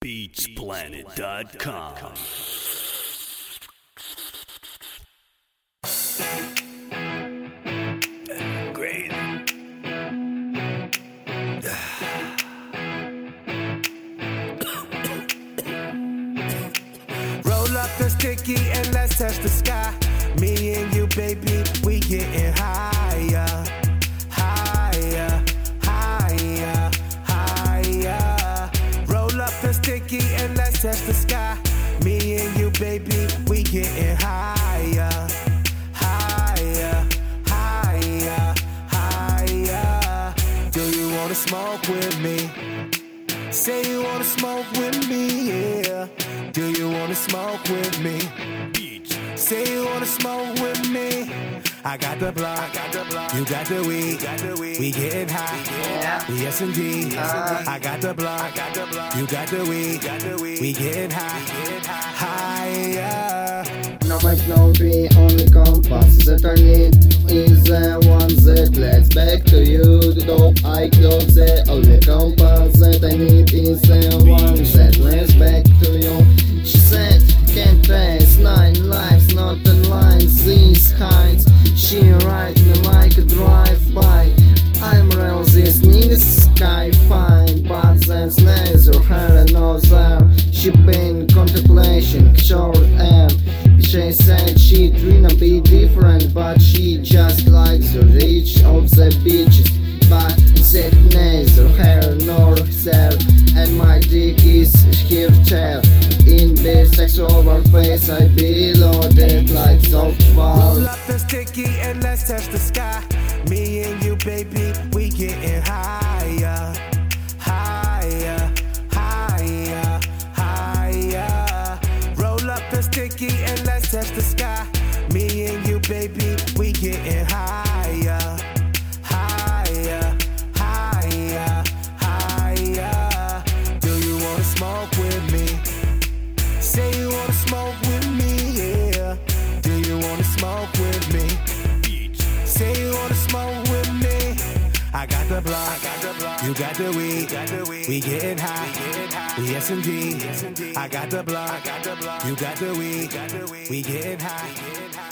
BeatsPlanet.com. Great. Roll up the sticky and let's touch the sky. Me and you, baby, we getting higher, higher, higher, higher. Roll up the sticky and let's touch the sky. Me and you, baby, we getting higher, higher, higher, higher. Do you wanna smoke with me? Say you wanna smoke with me, yeah. Do you wanna smoke with me? Say you wanna smoke with me. I got the block, you got the weed. We getting high, yes indeed. I got the block, you got the weed. We getting high, higher. No mic, no be only compass that I need is the one that leads back to you. Though I close the only compass that I need is the one that leads back to you. She said, can't trace 9 lives, not in lines, these kinds. She ride me like a drive-by. I'm real, these niggas sky fine, but that's neither her nor there. She been contemplation, short and she said she dream be different, but she just likes the reach of the beaches. But that neither her nor there, and my dick is here too. In this sexual face, I be loaded like softball. Roll up the sticky and let's touch the sky. Me and you, baby, we getting higher, higher, higher, higher. Roll up the sticky and let's touch the sky. Me and you, baby, we getting higher, higher, higher, higher. Do you wanna smoke with me? Say you wanna smoke with me, yeah. Do you wanna smoke with me? Say you wanna smoke with me. I got the block, you got the weed. We getting high, yes indeed. I got the block, you got the weed. We getting high.